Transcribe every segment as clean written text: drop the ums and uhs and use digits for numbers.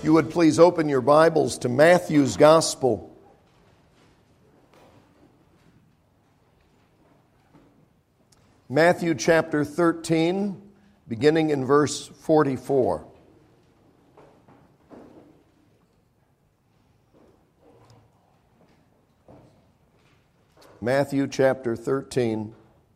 you would please open your Bibles to Matthew's Gospel. Matthew chapter 13, beginning in verse 44. Matthew chapter 13,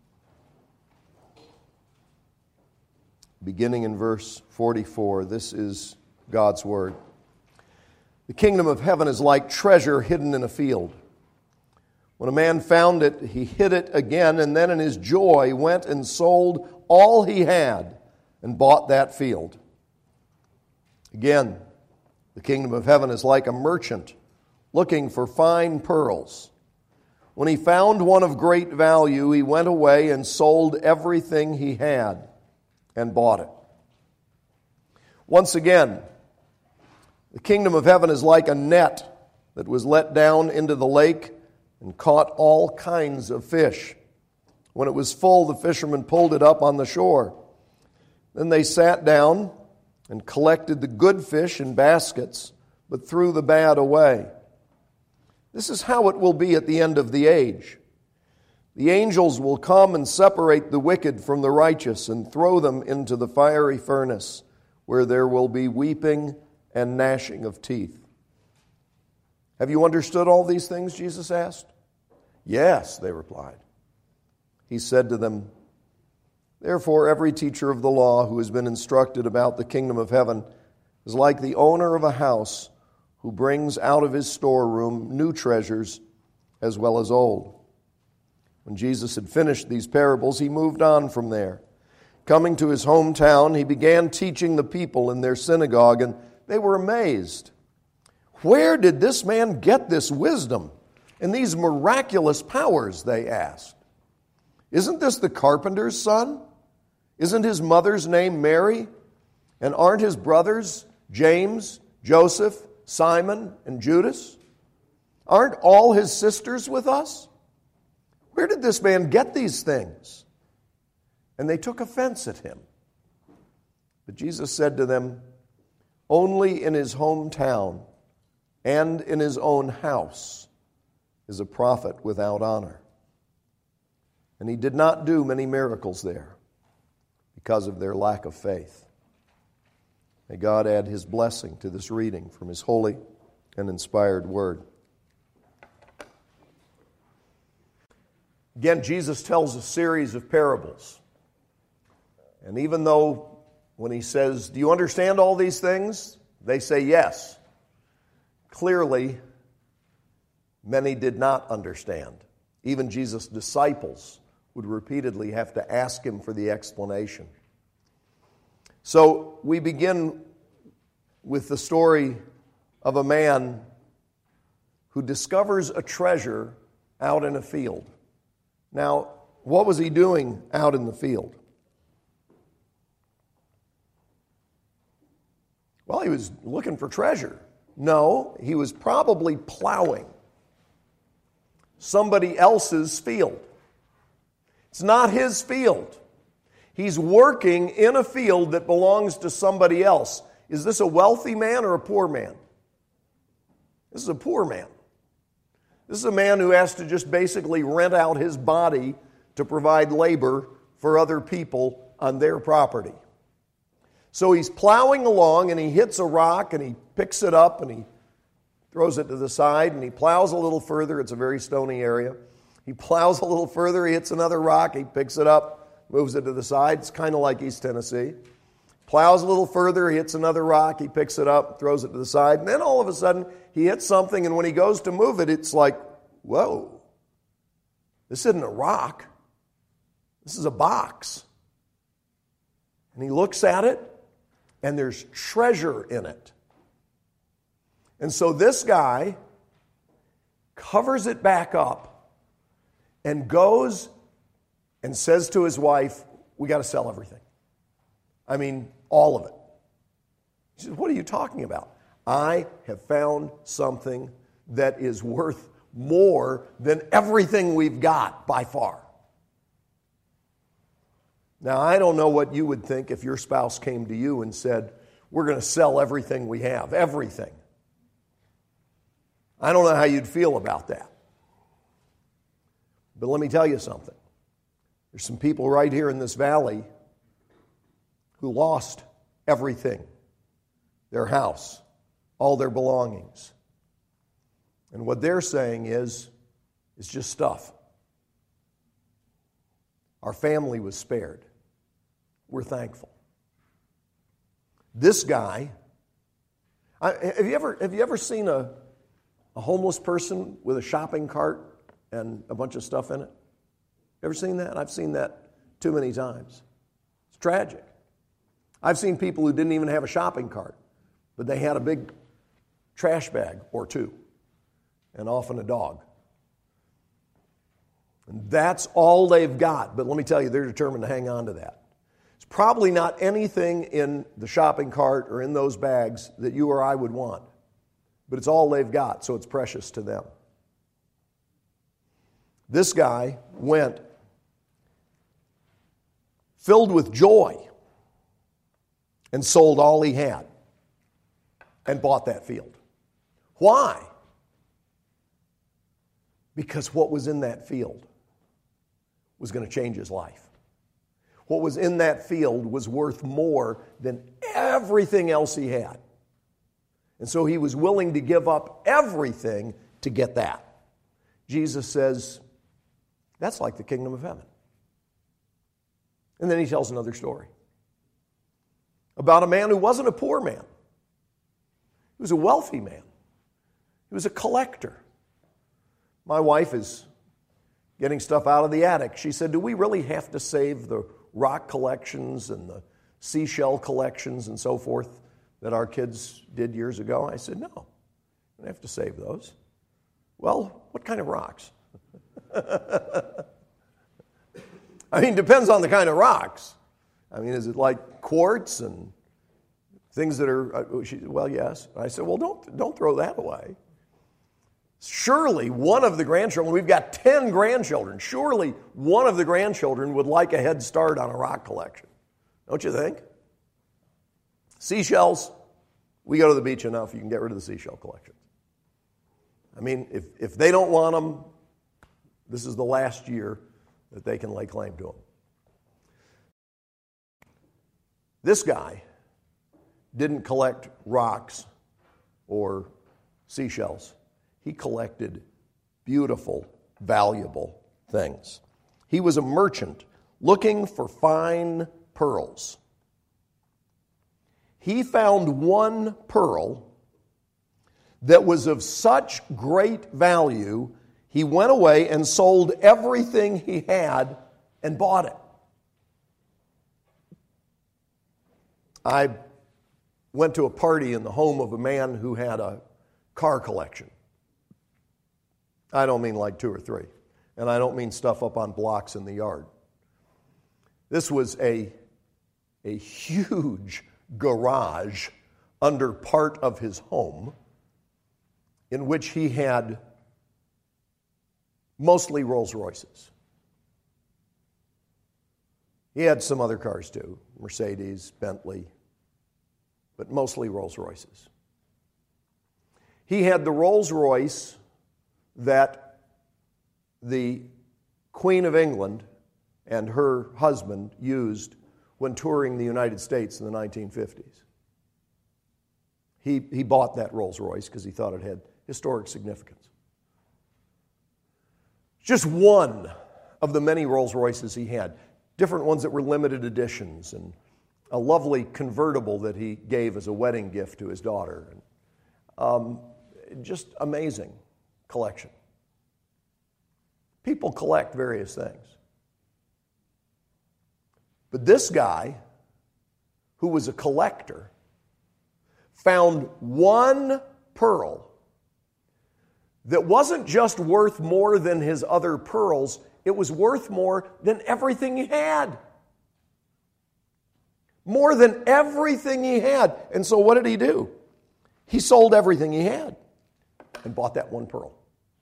beginning in verse 44. This is God's Word. The kingdom of heaven is like treasure hidden in a field. When a man found it, he hid it again, and then in his joy went and sold all he had and bought that field. Again, the kingdom of heaven is like a merchant looking for fine pearls. When he found one of great value, he went away and sold everything he had and bought it. Once again, the kingdom of heaven is like a net that was let down into the lake and caught all kinds of fish. When it was full, the fishermen pulled it up on the shore. Then they sat down and collected the good fish in baskets, but threw the bad away. This is how it will be at the end of the age. The angels will come and separate the wicked from the righteous and throw them into the fiery furnace, where there will be weeping and gnashing of teeth. Have you understood all these things, Jesus asked? Yes, they replied. He said to them, therefore every teacher of the law who has been instructed about the kingdom of heaven is like the owner of a house who brings out of his storeroom new treasures as well as old. When Jesus had finished these parables, he moved on from there. Coming to his hometown, he began teaching the people in their synagogue, and they were amazed. Where did this man get this wisdom and these miraculous powers, they asked. Isn't this the carpenter's son? Isn't his mother's name Mary? And aren't his brothers James, Joseph, Simon, and Judas? Aren't all his sisters with us? Where did this man get these things? And they took offense at him. But Jesus said to them, only in his hometown and in his own house is a prophet without honor. And he did not do many miracles there because of their lack of faith. May God add his blessing to this reading from his holy and inspired word. Again, Jesus tells a series of parables. And even though when he says, do you understand all these things? They say yes. Clearly, many did not understand. Even Jesus' disciples would repeatedly have to ask him for the explanation. So we begin with the story of a man who discovers a treasure out in a field. Now, what was he doing out in the field? Well, he was looking for treasure. No, he was probably plowing somebody else's field. It's not his field. He's working in a field that belongs to somebody else. Is this a wealthy man or a poor man? This is a poor man. This is a man who has to just basically rent out his body to provide labor for other people on their property. So he's plowing along and he hits a rock and he picks it up and he throws it to the side and he plows a little further. It's a very stony area. He plows a little further, he hits another rock, he picks it up, moves it to the side. It's kind of like East Tennessee. Plows a little further, he hits another rock, he picks it up, throws it to the side. And then all of a sudden, he hits something, and when he goes to move it, it's like, whoa, this isn't a rock. This is a box. And he looks at it, and there's treasure in it. And so this guy covers it back up and goes and says to his wife, we got to sell everything. I mean, all of it. She says, what are you talking about? I have found something that is worth more than everything we've got by far. Now, I don't know what you would think if your spouse came to you and said, we're going to sell everything we have, everything. I don't know how you'd feel about that. But let me tell you something. There's some people right here in this valley who lost everything, their house, all their belongings. And what they're saying is, it's just stuff. Our family was spared. We're thankful. This guy, have you ever seen a homeless person with a shopping cart and a bunch of stuff in it? Ever seen that? I've seen that too many times. It's tragic. I've seen people who didn't even have a shopping cart, but they had a big trash bag or two, and often a dog. And that's all they've got. But let me tell you, they're determined to hang on to that. It's probably not anything in the shopping cart or in those bags that you or I would want. But it's all they've got, so it's precious to them. This guy went filled with joy and sold all he had and bought that field. Why? Because what was in that field was going to change his life. What was in that field was worth more than everything else he had. And so he was willing to give up everything to get that. Jesus says, that's like the kingdom of heaven. And then he tells another story about a man who wasn't a poor man. He was a wealthy man. He was a collector. My wife is getting stuff out of the attic. She said, do we really have to save the rock collections and the seashell collections and so forth that our kids did years ago? I said, no, we don't have to save those. Well, what kind of rocks? I mean, depends on the kind of rocks. I mean, is it like quartz and things that are, well, yes. I said, well, don't throw that away. Surely one of the grandchildren, we've got 10 grandchildren, surely one of the grandchildren would like a head start on a rock collection. Don't you think? Seashells, we go to the beach enough, you can get rid of the seashell collections. I mean, if they don't want them, this is the last year that they can lay claim to them. This guy didn't collect rocks or seashells. He collected beautiful, valuable things. He was a merchant looking for fine pearls. He found one pearl that was of such great value, he went away and sold everything he had and bought it. I went to a party in the home of a man who had a car collection. I don't mean like 2 or 3. And I don't mean stuff up on blocks in the yard. This was a huge garage under part of his home in which he had mostly Rolls Royces. He had some other cars too, Mercedes, Bentley, but mostly Rolls Royces. He had the Rolls Royce that the Queen of England and her husband used when touring the United States in the 1950s. He bought that Rolls Royce because he thought it had historic significance. Just one of the many Rolls Royces he had, different ones that were limited editions, and a lovely convertible that he gave as a wedding gift to his daughter. Just amazing collection. People collect various things. But this guy, who was a collector, found one pearl that wasn't just worth more than his other pearls, it was worth more than everything he had. More than everything he had. And so what did he do? He sold everything he had and bought that one pearl.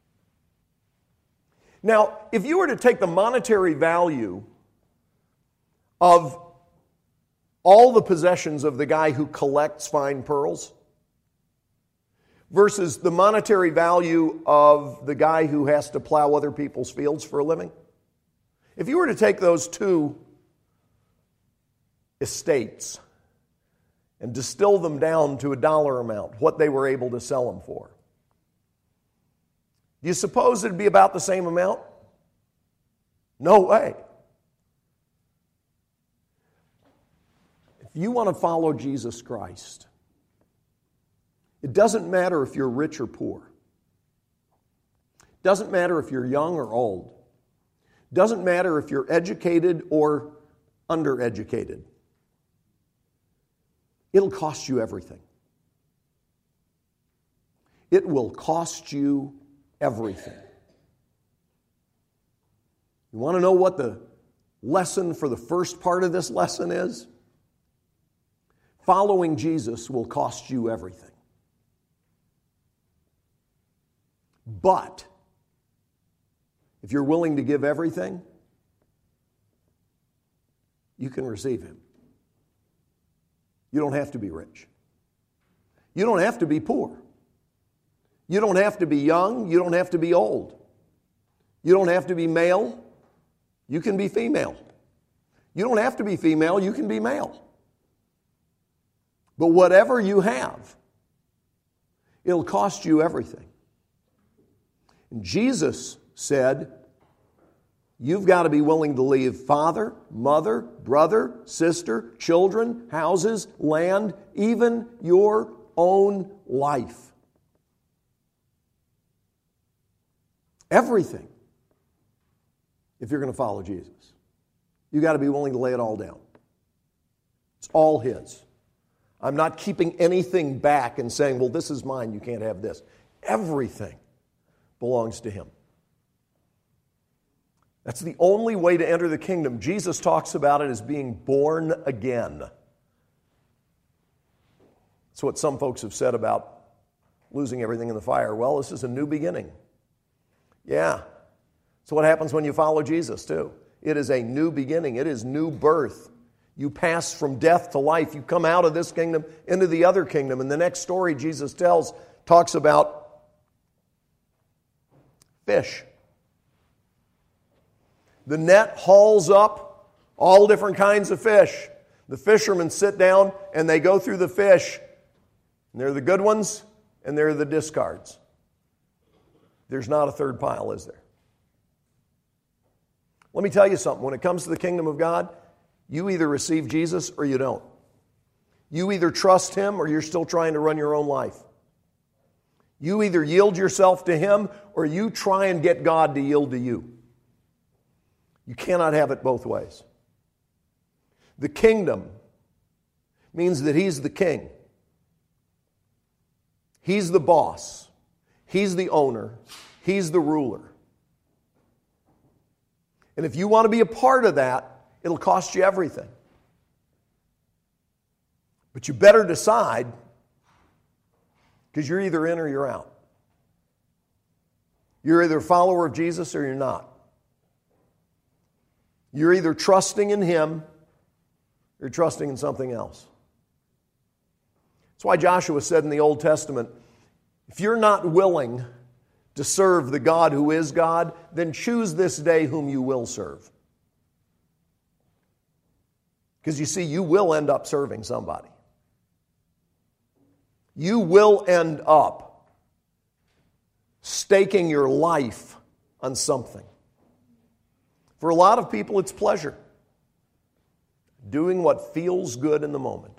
Now, if you were to take the monetary value of all the possessions of the guy who collects fine pearls versus the monetary value of the guy who has to plow other people's fields for a living? If you were to take those two estates and distill them down to a dollar amount, what they were able to sell them for, do you suppose it'd be about the same amount? No way. If you want to follow Jesus Christ, it doesn't matter if you're rich or poor. It doesn't matter if you're young or old. It doesn't matter if you're educated or undereducated. It'll cost you everything. It will cost you everything. You want to know what the lesson for the first part of this lesson is? Following Jesus will cost you everything. But if you're willing to give everything, you can receive Him. You don't have to be rich. You don't have to be poor. You don't have to be young. You don't have to be old. You don't have to be male. You can be female. You don't have to be female. You can be male. But whatever you have, it'll cost you everything. And Jesus said, you've got to be willing to leave father, mother, brother, sister, children, houses, land, even your own life. Everything. If you're going to follow Jesus, you've got to be willing to lay it all down. It's all His. I'm not keeping anything back and saying, well, this is mine, you can't have this. Everything belongs to Him. That's the only way to enter the kingdom. Jesus talks about it as being born again. That's what some folks have said about losing everything in the fire. Well, this is a new beginning. Yeah. So what happens when you follow Jesus too? It is a new beginning. It is new birth. You pass from death to life. You come out of this kingdom into the other kingdom. And the next story Jesus tells talks about fish. The net hauls up all different kinds of fish. The fishermen sit down and they go through the fish. And they're the good ones and they're the discards. There's not a third pile, is there? Let me tell you something. When it comes to the kingdom of God, you either receive Jesus or you don't. You either trust Him or you're still trying to run your own life. You either yield yourself to Him or you try and get God to yield to you. You cannot have it both ways. The kingdom means that He's the king. He's the boss. He's the owner. He's the ruler. And if you want to be a part of that, it'll cost you everything. But you better decide, because you're either in or you're out. You're either a follower of Jesus or you're not. You're either trusting in Him or you're trusting in something else. That's why Joshua said in the Old Testament, if you're not willing to serve the God who is God, then choose this day whom you will serve. Because you see, you will end up serving somebody. You will end up staking your life on something. For a lot of people, it's pleasure. Doing what feels good in the moment.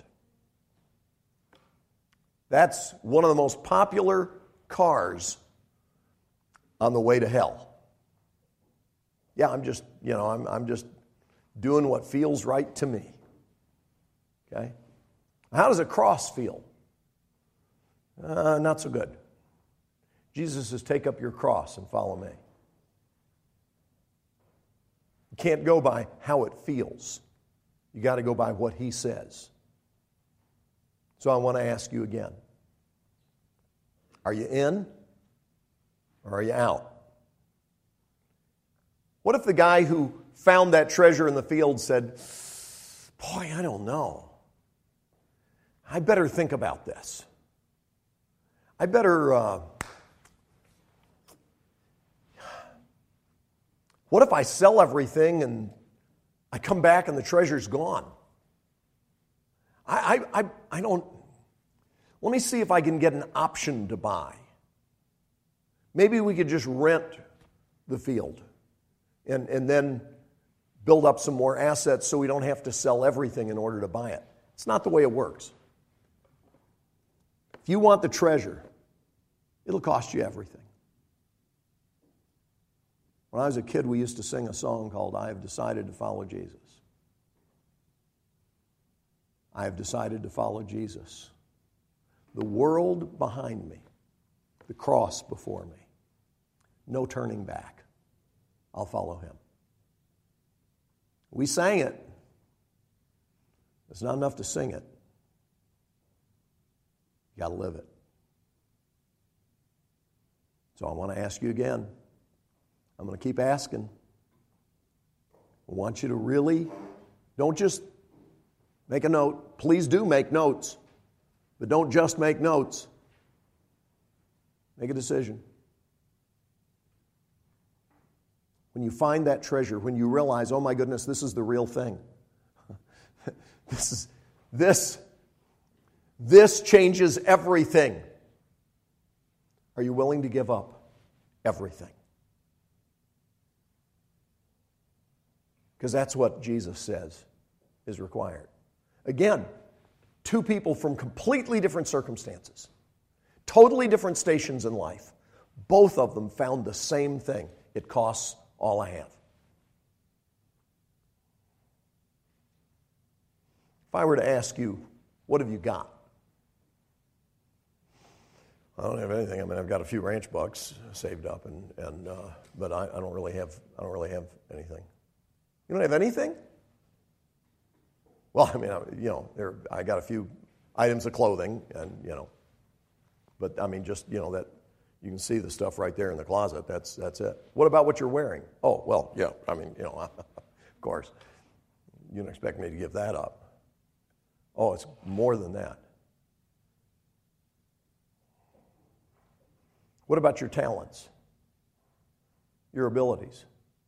That's one of the most popular cars on the way to hell. Yeah, I'm just doing what feels right to me. Okay? How does a cross feel? Not so good. Jesus says, take up your cross and follow me. You can't go by how it feels. You got to go by what He says. So I want to ask you again. Are you in or are you out? What if the guy who found that treasure in the field said, boy, I don't know. I better think about this. I better, what if I sell everything and I come back and the treasure's gone? I don't, let me see if I can get an option to buy. Maybe we could just rent the field and then build up some more assets so we don't have to sell everything in order to buy it. It's not the way it works. If you want the treasure, it'll cost you everything. When I was a kid, we used to sing a song called I Have Decided to Follow Jesus. I have decided to follow Jesus. The world behind me, the cross before me. No turning back. I'll follow him. We sang it. It's not enough to sing it. You got to live it. So I want to ask you again. I'm going to keep asking. I want you to really, don't just make a note. Please do make notes. But don't just make notes. Make a decision. When you find that treasure, when you realize, oh my goodness, this is the real thing. This changes everything. Are you willing to give up everything? Because that's what Jesus says is required. Again, two people from completely different circumstances, totally different stations in life. Both of them found the same thing. It costs all I have. If I were to ask you, what have you got? I don't have anything. I mean, I've got a few ranch bucks saved up, but I don't really have anything. You don't have anything? Well, I mean, I got a few items of clothing, and but I mean, just that you can see the stuff right there in the closet. That's it. What about what you're wearing? Oh, well, yeah. I mean, of course, you don't expect me to give that up. Oh, it's more than that. What about your talents? Your abilities?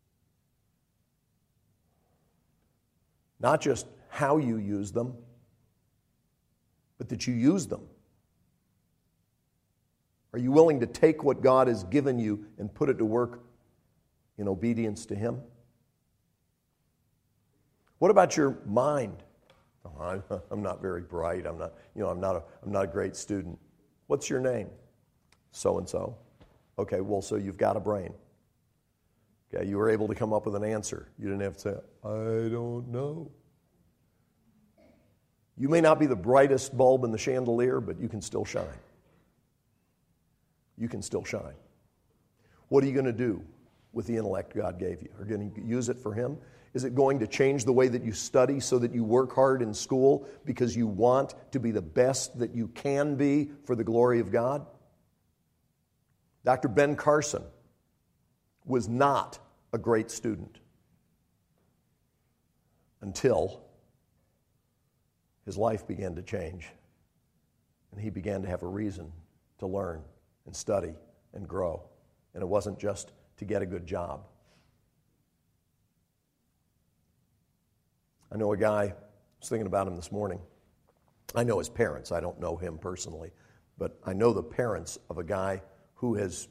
Not just how you use them, but that you use them. Are you willing to take what God has given you and put it to work in obedience to Him? What about your mind? Oh, I'm not very bright. I'm not a great student. What's your name? So and so. Okay, well, so you've got a brain. Okay, you were able to come up with an answer. You didn't have to say, I don't know. You may not be the brightest bulb in the chandelier, but you can still shine. You can still shine. What are you going to do with the intellect God gave you? Are you going to use it for Him? Is it going to change the way that you study so that you work hard in school because you want to be the best that you can be for the glory of God? Dr. Ben Carson was not a great student until his life began to change and he began to have a reason to learn and study and grow. And it wasn't just to get a good job. I know a guy, I was thinking about him this morning. I know his parents. I don't know him personally. But I know the parents of a guy who his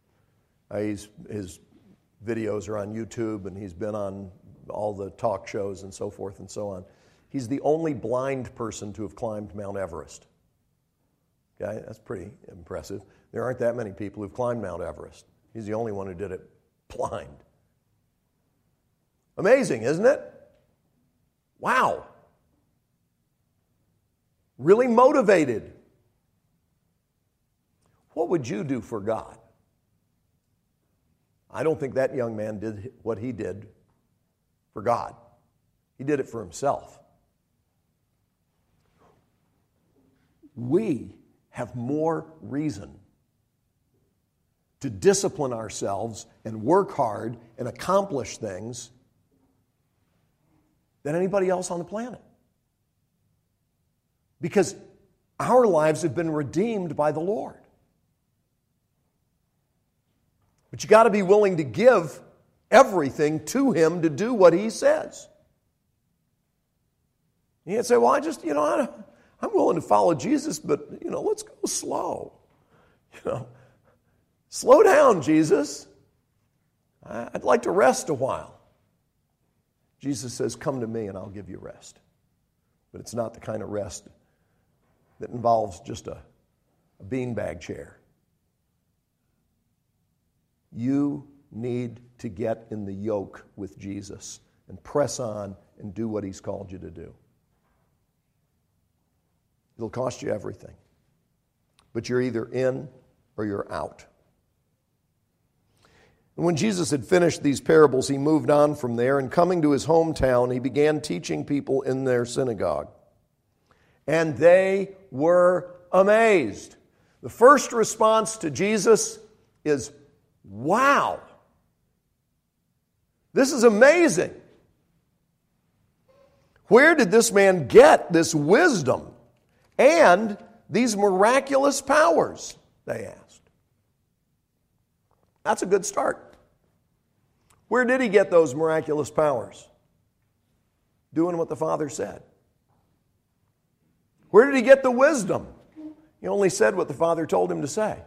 videos are on YouTube and he's been on all the talk shows and so forth and so on. He's the only blind person to have climbed Mount Everest. Okay, that's pretty impressive. There aren't that many people who've climbed Mount Everest. He's the only one who did it blind. Amazing, isn't it? Wow. Really motivated. What would you do for God? I don't think that young man did what he did for God. He did it for himself. We have more reason to discipline ourselves and work hard and accomplish things than anybody else on the planet. Because Our lives have been redeemed by the Lord. But you got to be willing to give everything to Him to do what He says. You can't say, well, I'm willing to follow Jesus, but, let's go slow. Slow down, Jesus. I'd like to rest a while. Jesus says, come to me and I'll give you rest. But it's not the kind of rest that involves just a beanbag chair. You need to get in the yoke with Jesus and press on and do what He's called you to do. It'll cost you everything. But you're either in or you're out. And when Jesus had finished these parables, He moved on from there, and coming to His hometown, He began teaching people in their synagogue. And they were amazed. The first response to Jesus is, wow, this is amazing. Where did this man get this wisdom and these miraculous powers? They asked. That's a good start. Where did He get those miraculous powers? Doing what the Father said. Where did He get the wisdom? He only said what the Father told Him to say.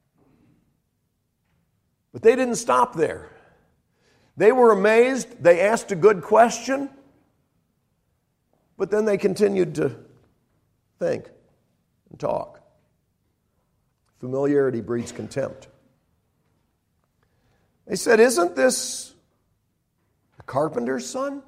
But they didn't stop there. They were amazed. They asked a good question. But then they continued to think and talk. Familiarity breeds contempt. They said, isn't this a carpenter's son?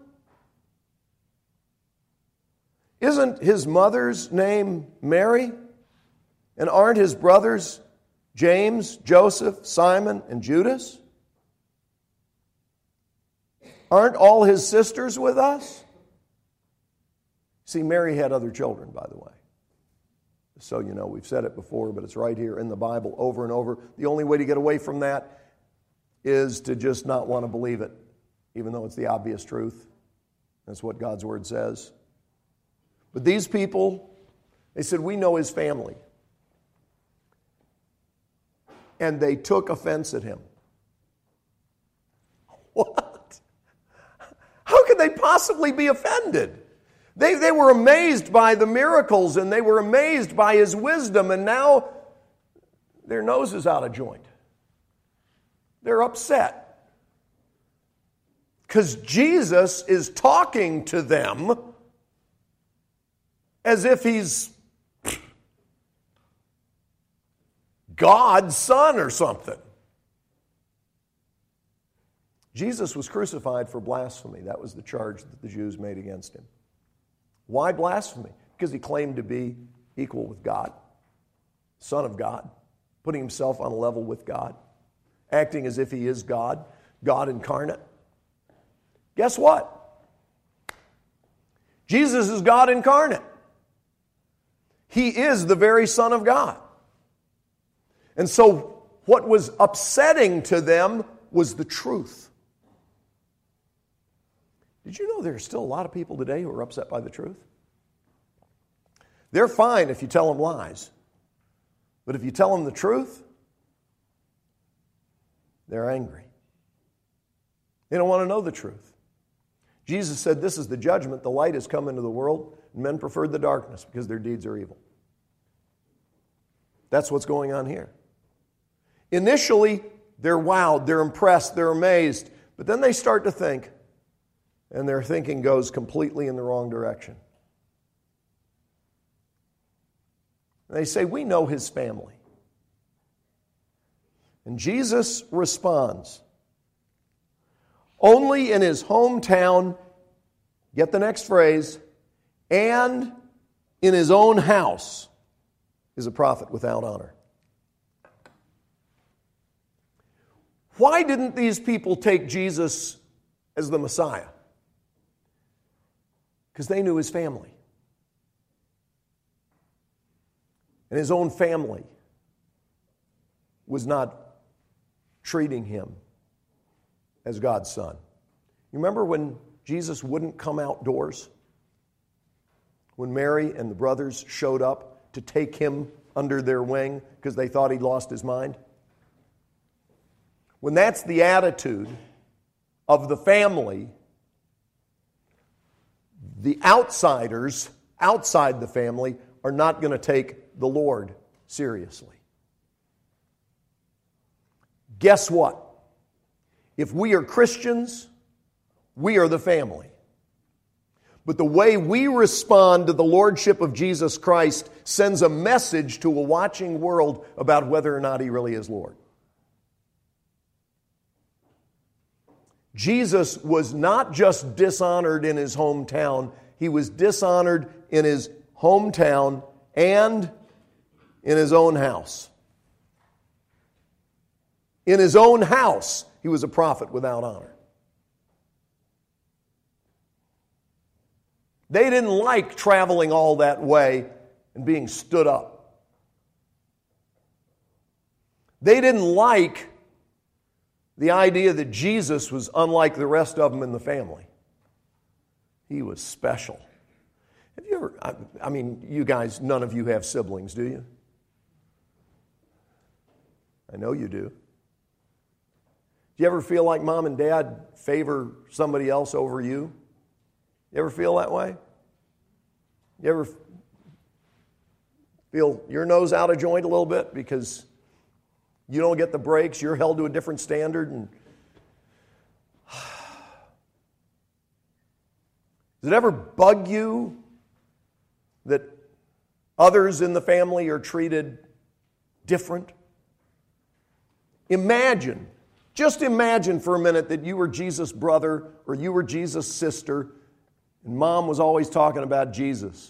Isn't his mother's name Mary? And aren't his brothers James, Joseph, Simon, and Judas? Aren't all his sisters with us? See, Mary had other children, by the way. So you know, we've said it before, but it's right here in the Bible over and over. The only way to get away from that is to just not want to believe it, even though it's the obvious truth. That's what God's Word says. But these people, they said, we know his family. And they took offense at him. What? How could they possibly be offended? They were amazed by the miracles, and they were amazed by his wisdom, and now their nose is out of joint. They're upset. Because Jesus is talking to them as if he's God's son or something. Jesus was crucified for blasphemy. That was the charge that the Jews made against him. Why blasphemy? Because he claimed to be equal with God, Son of God, putting himself on a level with God, acting as if he is God, God incarnate. Guess what? Jesus is God incarnate. He is the very Son of God. And so what was upsetting to them was the truth. Did you know there are still a lot of people today who are upset by the truth? They're fine if you tell them lies. But if you tell them the truth, they're angry. They don't want to know the truth. Jesus said, this is the judgment. The light has come into the world, and men preferred the darkness because their deeds are evil. That's what's going on here. Initially, they're wowed, they're impressed, they're amazed. But then they start to think, and their thinking goes completely in the wrong direction. They say, we know his family. And Jesus responds, only in his hometown, get the next phrase, and in his own house is a prophet without honor. Why didn't these people take Jesus as the Messiah? Because they knew his family. And his own family was not treating him as God's son. You remember when Jesus wouldn't come outdoors? When Mary and the brothers showed up to take him under their wing because they thought he'd lost his mind? When that's the attitude of the family, the outsiders outside the family are not going to take the Lord seriously. Guess what? If we are Christians, we are the family. But the way we respond to the Lordship of Jesus Christ sends a message to a watching world about whether or not He really is Lord. Jesus was not just dishonored in His hometown, He was dishonored in His hometown and in His own house. In His own house, He was a prophet without honor. They didn't like traveling all that way and being stood up. They didn't like the idea that Jesus was unlike the rest of them in the family. He was special. Have you ever, I mean, you guys, none of you have siblings, do you? I know you do. Do you ever feel like mom and dad favor somebody else over you? You ever feel that way? You ever feel your nose out of joint a little bit because you don't get the breaks, you're held to a different standard? And does it ever bug you that others in the family are treated different? Just imagine for a minute that you were Jesus' brother or you were Jesus' sister, and mom was always talking about Jesus.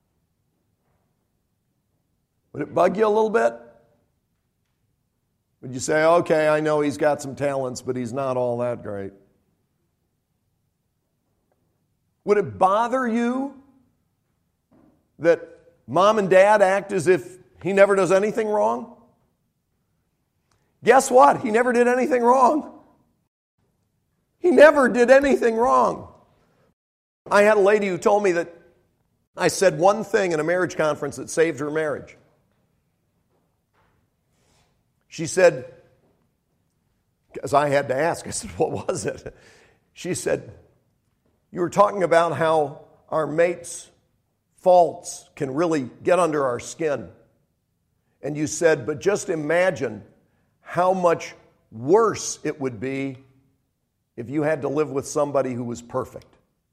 Would it bug you a little bit? Would you say, okay, I know he's got some talents, but he's not all that great? Would it bother you that mom and dad act as if he never does anything wrong? Guess what? He never did anything wrong. He never did anything wrong. I had a lady who told me that I said one thing in a marriage conference that saved her marriage. She said, because I had to ask, I said, what was it? She said, you were talking about how our mate's faults can really get under our skin. And you said, but just imagine how much worse it would be if you had to live with somebody who was perfect.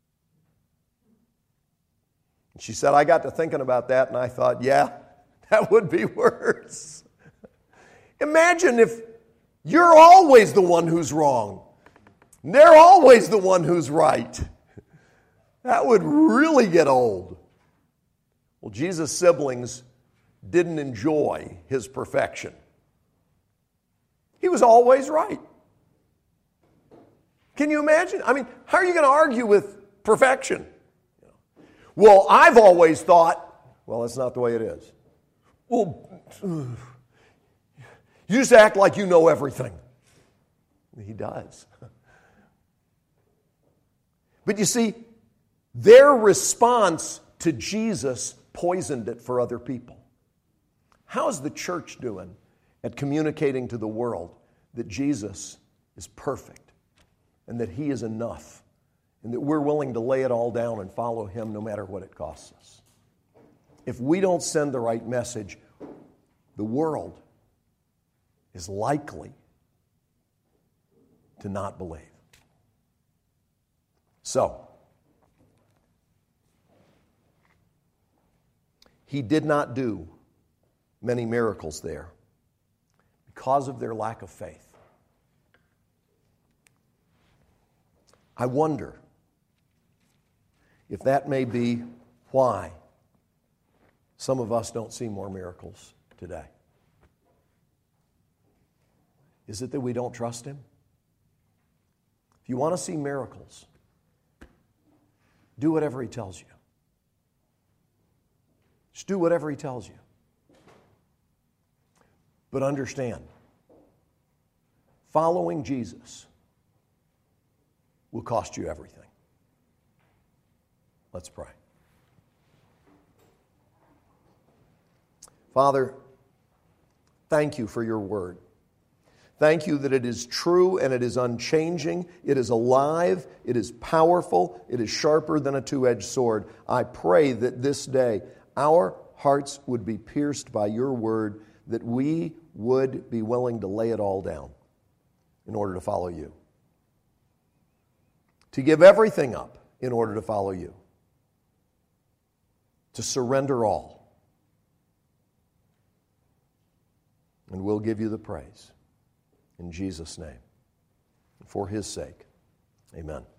And she said, I got to thinking about that and I thought, yeah, that would be worse. Imagine if you're always the one who's wrong. They're always the one who's right. That would really get old. Well, Jesus' siblings didn't enjoy his perfection. He was always right. Can you imagine? I mean, how are you going to argue with perfection? Well, I've always thought, well, that's not the way it is. Well, you just act like you know everything. He does. But you see, their response to Jesus poisoned it for other people. How's the church doing at communicating to the world that Jesus is perfect and that He is enough and that we're willing to lay it all down and follow Him no matter what it costs us? If we don't send the right message, the world is likely to not believe. So, He did not do many miracles there because of their lack of faith. I wonder if that may be why some of us don't see more miracles today. Is it that we don't trust Him? If you want to see miracles, do whatever He tells you. Just do whatever He tells you. But understand, following Jesus will cost you everything. Let's pray. Father, thank you for your word. Thank you that it is true and it is unchanging. It is alive. It is powerful. It is sharper than a two-edged sword. I pray that this day our hearts would be pierced by your word, that we would be willing to lay it all down in order to follow you. To give everything up in order to follow you. To surrender all. And we'll give you the praise. In Jesus' name. For his sake. Amen.